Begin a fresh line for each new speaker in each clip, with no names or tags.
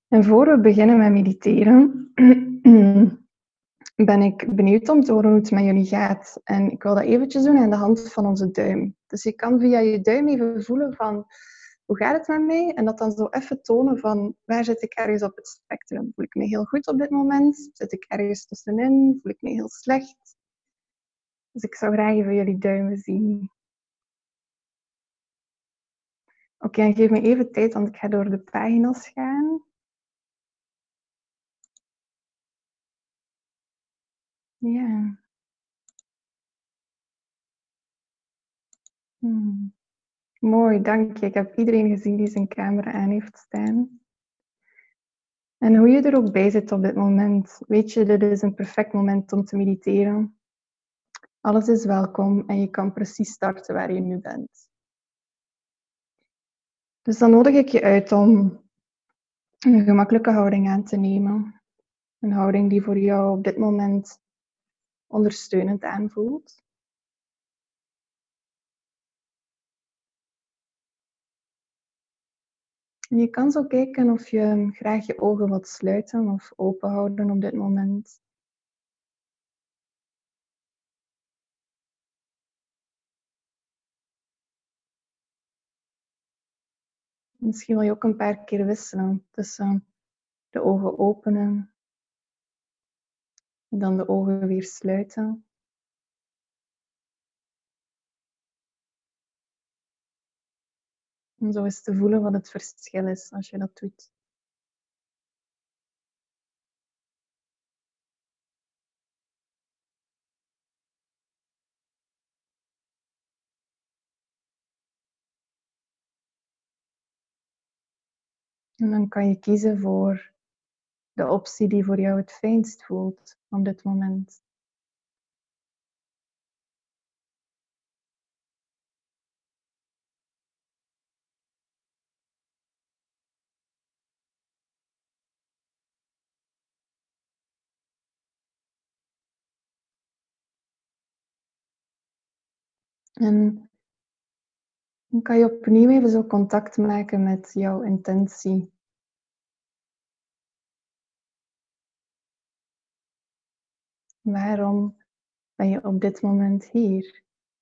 En voor we beginnen met mediteren, ben ik benieuwd om te horen hoe het met jullie gaat. En ik wil dat eventjes doen aan de hand van onze duim. Dus je kan via je duim even voelen van hoe gaat het met mij? En dat dan zo even tonen van waar zit ik ergens op het spectrum? Voel ik me heel goed op dit moment? Zit ik ergens tussenin? Voel ik me heel slecht? Dus ik zou graag even jullie duimen zien. Oké, en geef me even tijd, want ik ga door de pagina's gaan. Ja. Mooi, dank je. Ik heb iedereen gezien die zijn camera aan heeft staan. En hoe je er ook bij zit op dit moment, weet je, dit is een perfect moment om te mediteren. Alles is welkom en je kan precies starten waar je nu bent. Dus dan nodig ik je uit om een gemakkelijke houding aan te nemen. Een houding die voor jou op dit moment ondersteunend aanvoelt. En je kan zo kijken of je graag je ogen wilt sluiten of open houden op dit moment. Misschien wil je ook een paar keer wisselen tussen de ogen openen en dan de ogen weer sluiten. Om zo eens te voelen wat het verschil is als je dat doet. En dan kan je kiezen voor de optie die voor jou het fijnst voelt op dit moment. En dan kan je opnieuw even zo contact maken met jouw intentie. Waarom ben je op dit moment hier?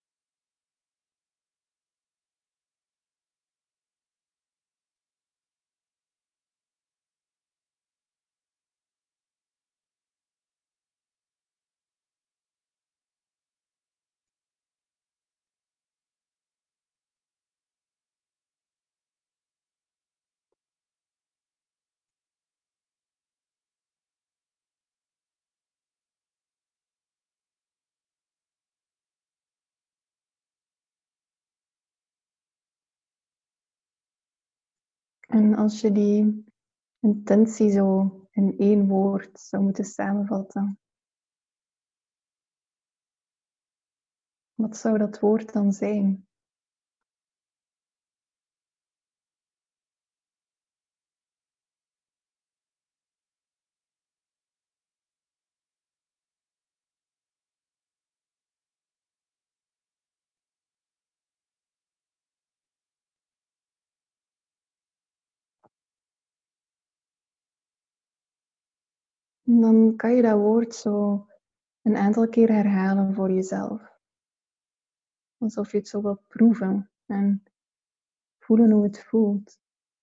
En als je die intentie zo in één woord zou moeten samenvatten, wat zou dat woord dan zijn? En dan kan je dat woord zo een aantal keer herhalen voor jezelf. Alsof je het zo wilt proeven en voelen hoe het voelt.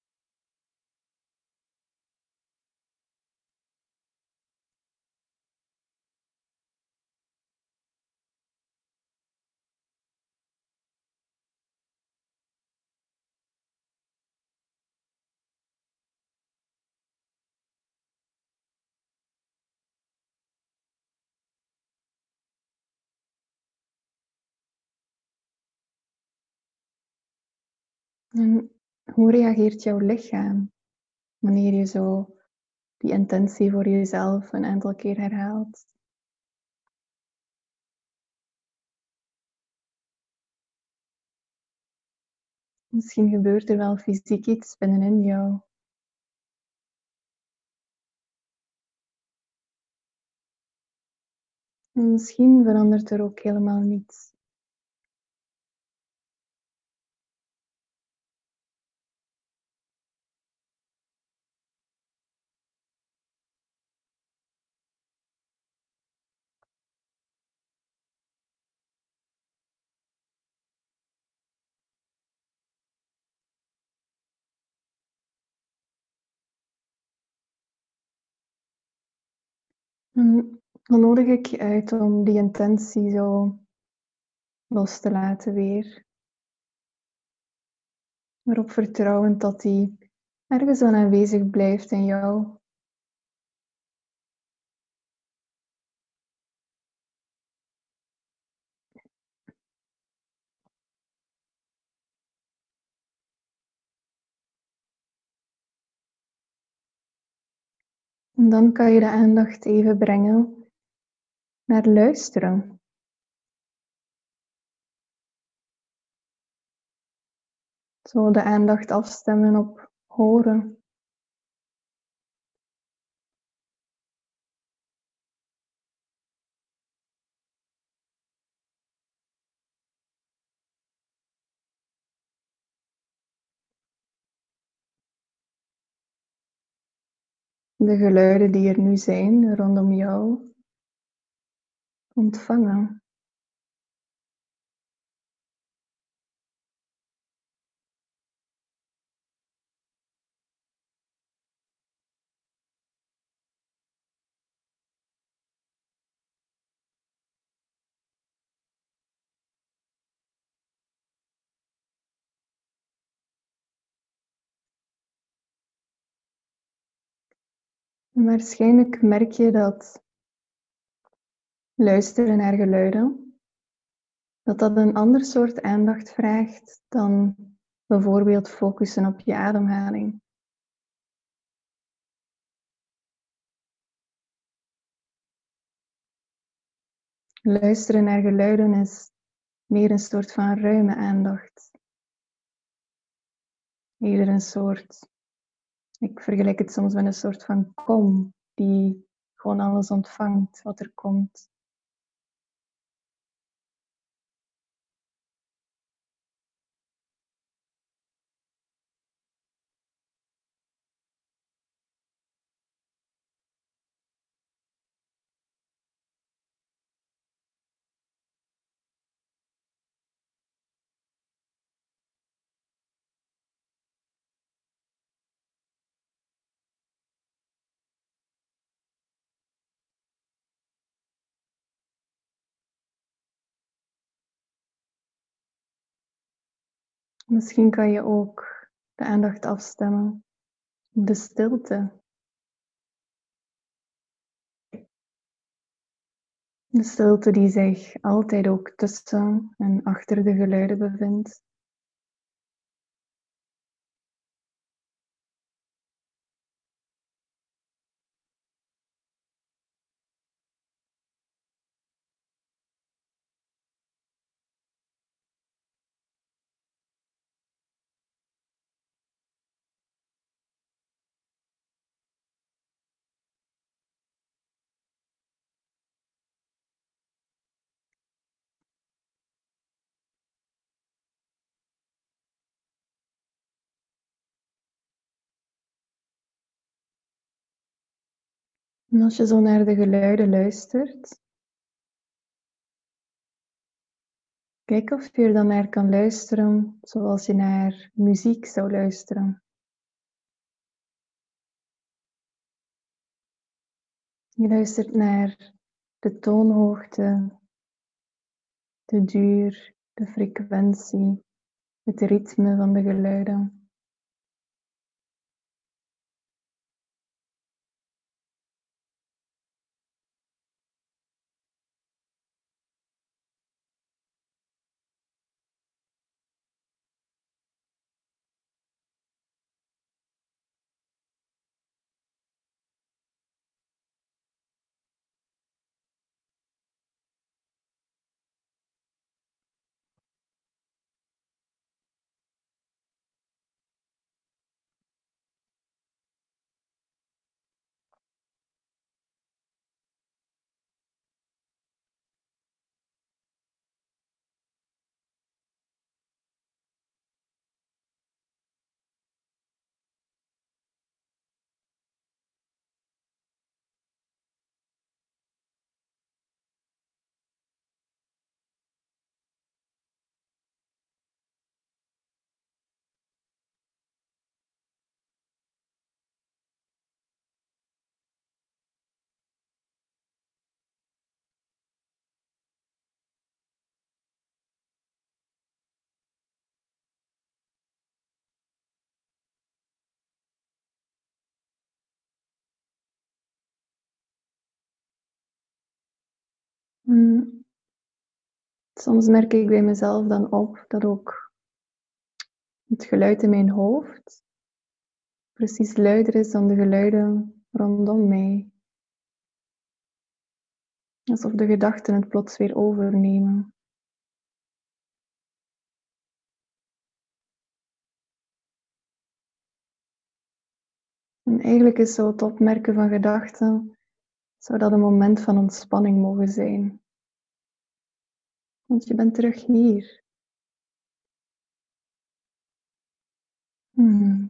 En hoe reageert jouw lichaam wanneer je zo die intentie voor jezelf een aantal keer herhaalt? Misschien gebeurt er wel fysiek iets binnenin jou. En misschien verandert er ook helemaal niets. En dan nodig ik je uit om die intentie zo los te laten weer. Erop vertrouwend dat die ergens wel aanwezig blijft in jou. En dan kan je de aandacht even brengen naar luisteren. Zo de aandacht afstemmen op horen. De geluiden die er nu zijn rondom jou ontvangen. En waarschijnlijk merk je dat luisteren naar geluiden, dat een ander soort aandacht vraagt dan bijvoorbeeld focussen op je ademhaling. Luisteren naar geluiden is meer een soort van ruime aandacht. Eerder een soort, ik vergelijk het soms met een soort van kom die gewoon alles ontvangt wat er komt. Misschien kan je ook de aandacht afstemmen op de stilte. De stilte die zich altijd ook tussen en achter de geluiden bevindt. En als je zo naar de geluiden luistert, kijk of je er dan naar kan luisteren zoals je naar muziek zou luisteren. Je luistert naar de toonhoogte, de duur, de frequentie, het ritme van de geluiden. Mm, Soms merk ik bij mezelf dan op dat ook het geluid in mijn hoofd precies luider is dan de geluiden rondom mij. Alsof de gedachten het plots weer overnemen. En eigenlijk is zo het opmerken van gedachten, zou dat een moment van ontspanning mogen zijn. Want je bent terug hier. Hmm.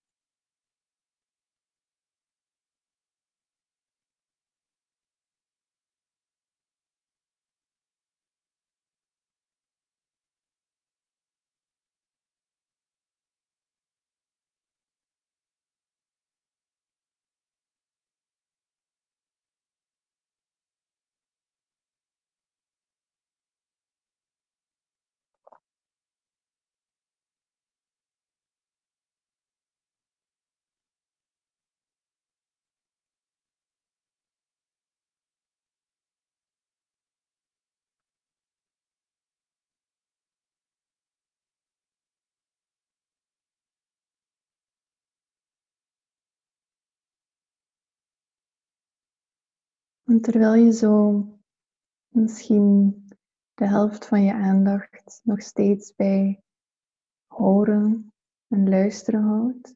En terwijl je zo misschien de helft van je aandacht nog steeds bij horen en luisteren houdt,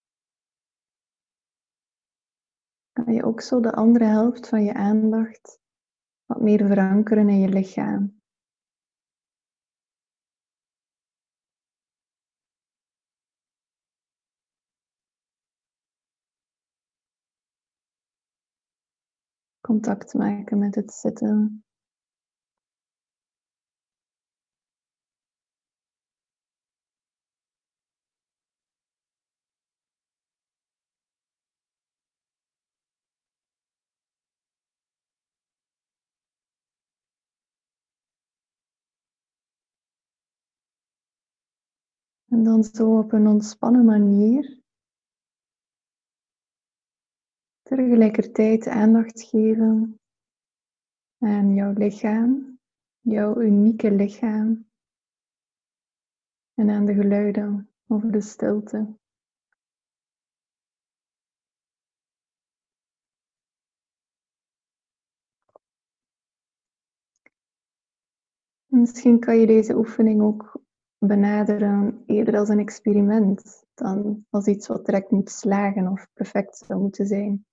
kan je ook zo de andere helft van je aandacht wat meer verankeren in je lichaam. Contact maken met het zitten. En dan zo op een ontspannen manier tegelijkertijd aandacht geven aan jouw lichaam, jouw unieke lichaam en aan de geluiden over de stilte. Misschien kan je deze oefening ook benaderen eerder als een experiment dan als iets wat direct moet slagen of perfect zou moeten zijn.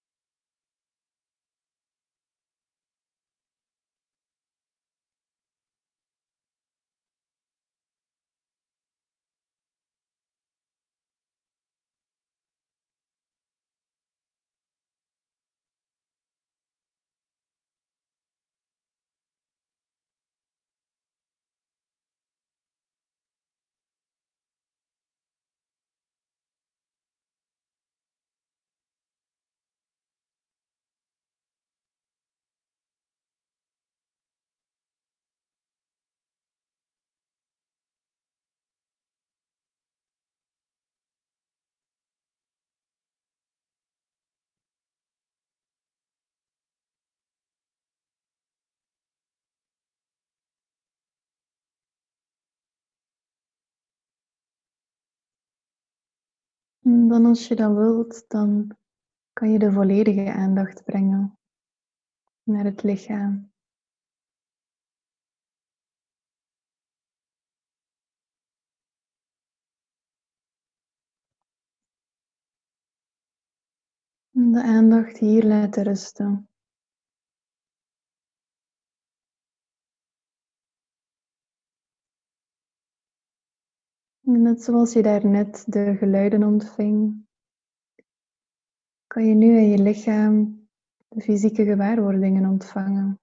En dan als je dat wilt, dan kan je de volledige aandacht brengen naar het lichaam. En de aandacht hier laten rusten. En net zoals je daarnet de geluiden ontving, kan je nu in je lichaam de fysieke gewaarwordingen ontvangen.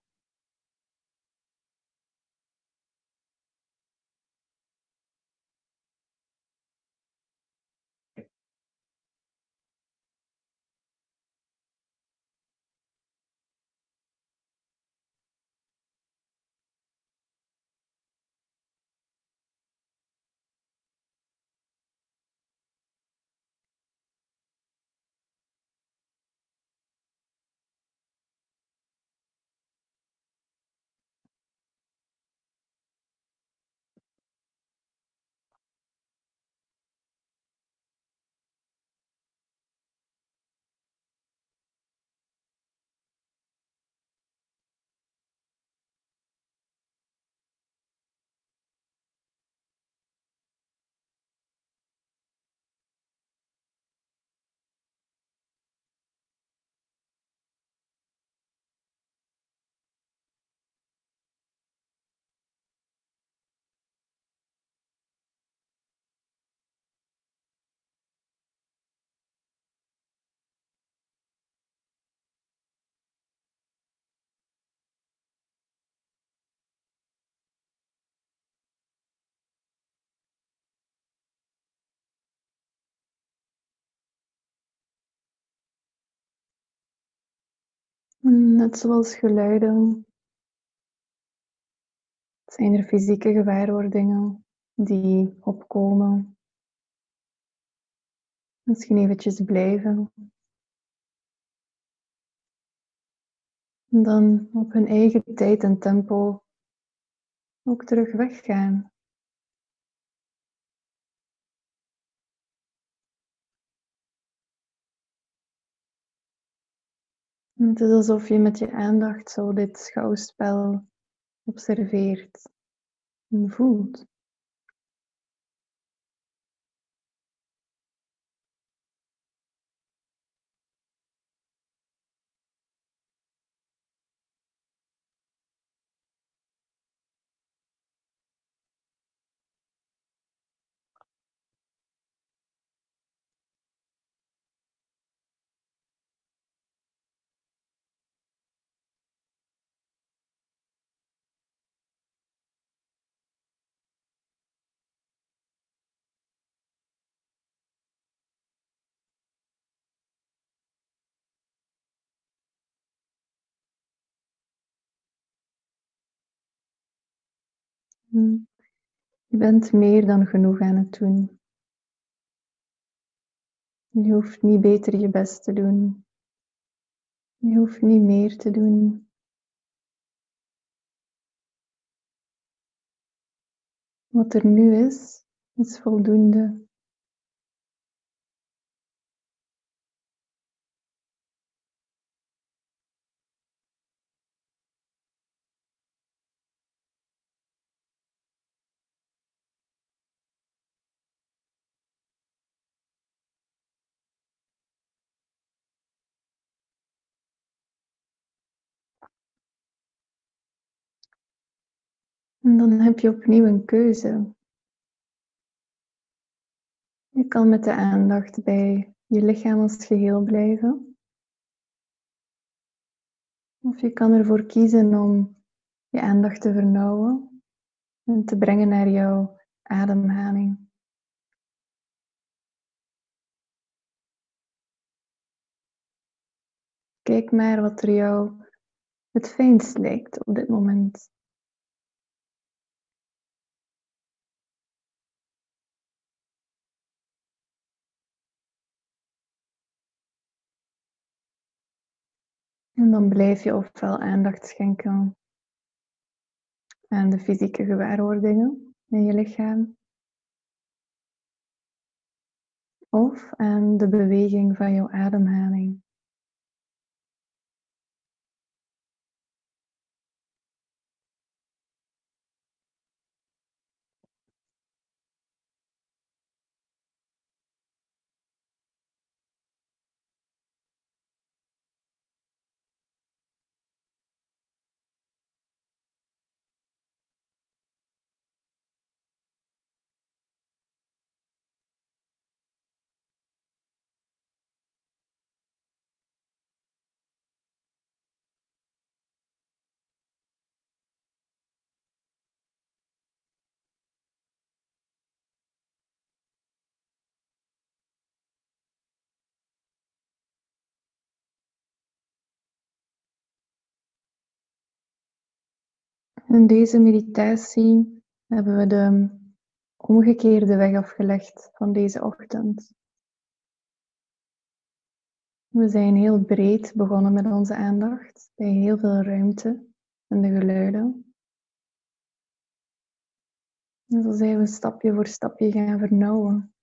Net zoals geluiden zijn er fysieke gewaarwordingen die opkomen. Misschien eventjes blijven. En dan op hun eigen tijd en tempo ook terug weggaan. En het is alsof je met je aandacht zo dit schouwspel observeert en voelt. Je bent meer dan genoeg aan het doen. Je hoeft niet beter je best te doen. Je hoeft niet meer te doen. Wat er nu is voldoende. En dan heb je opnieuw een keuze. Je kan met de aandacht bij je lichaam als geheel blijven. Of je kan ervoor kiezen om je aandacht te vernauwen en te brengen naar jouw ademhaling. Kijk maar wat er jou het fijnst lijkt op dit moment. En dan blijf je ofwel aandacht schenken aan de fysieke gewaarwordingen in je lichaam, of aan de beweging van jouw ademhaling. In deze meditatie hebben we de omgekeerde weg afgelegd van deze ochtend. We zijn heel breed begonnen met onze aandacht, bij heel veel ruimte en de geluiden. En zo zijn we stapje voor stapje gaan vernauwen.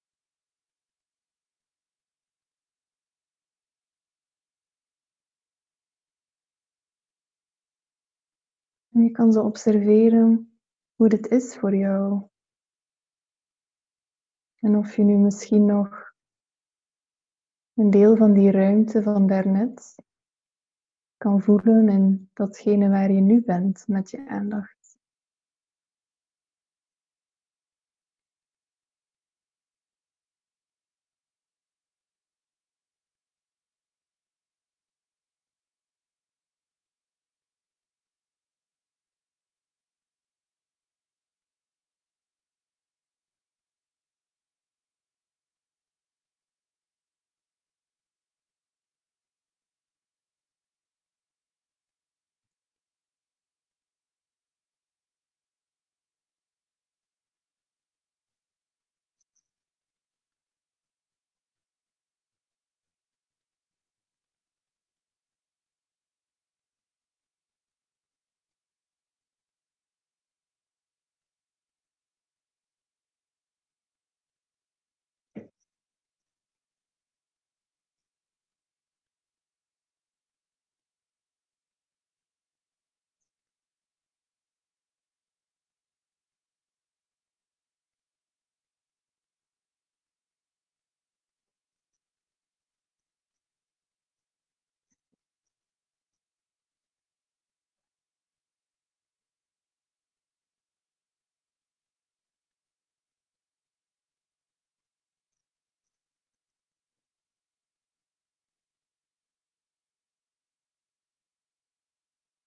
En je kan zo observeren hoe dit is voor jou. En of je nu misschien nog een deel van die ruimte van daarnet kan voelen in datgene waar je nu bent met je aandacht.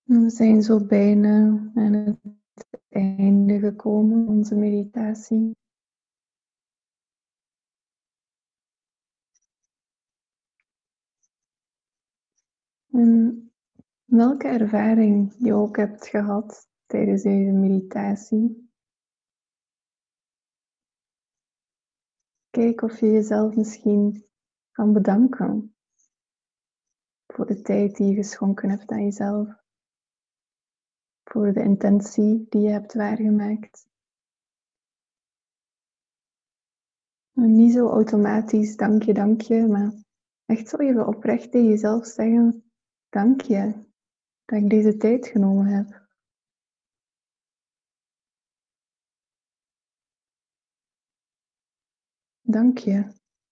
We zijn zo bijna aan het einde gekomen van onze meditatie. En welke ervaring je ook hebt gehad tijdens deze meditatie, kijk of je jezelf misschien kan bedanken voor de tijd die je geschonken hebt aan jezelf, voor de intentie die je hebt waargemaakt. En niet zo automatisch dank je, maar echt zo even oprecht tegen jezelf zeggen, dank je dat ik deze tijd genomen heb. Dank je.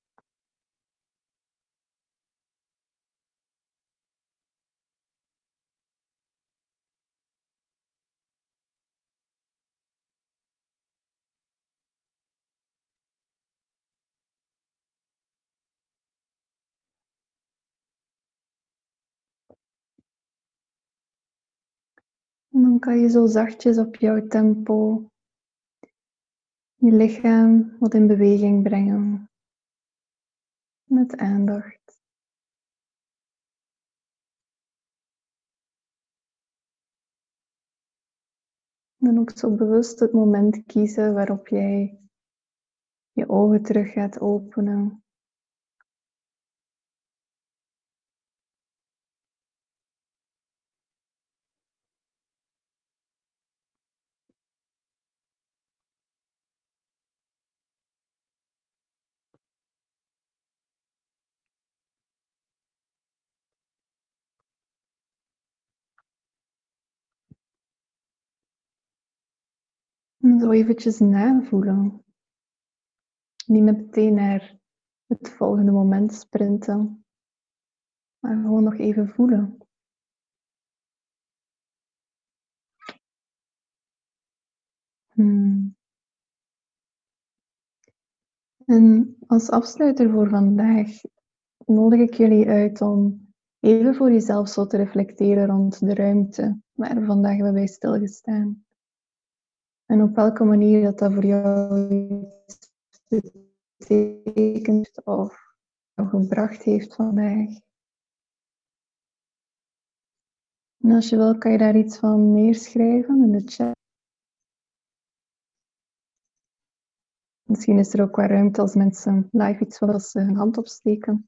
En dan kan je zo zachtjes op jouw tempo je lichaam wat in beweging brengen met aandacht. En dan ook zo bewust het moment kiezen waarop jij je ogen terug gaat openen. En zo eventjes navoelen. Niet meteen naar het volgende moment sprinten, maar gewoon nog even voelen. En als afsluiter voor vandaag nodig ik jullie uit om even voor jezelf zo te reflecteren rond de ruimte waar we vandaag hebben bij stilgestaan. En op welke manier dat voor jou iets betekent of jou gebracht heeft vandaag. En als je wil, kan je daar iets van neerschrijven in de chat. Misschien is er ook qua ruimte als mensen live iets willen, als ze hun hand opsteken.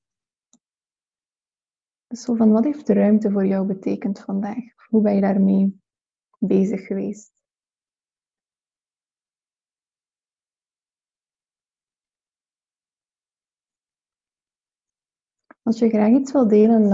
Dus zo van, wat heeft de ruimte voor jou betekend vandaag? Hoe ben je daarmee bezig geweest? Als je graag iets wil delen,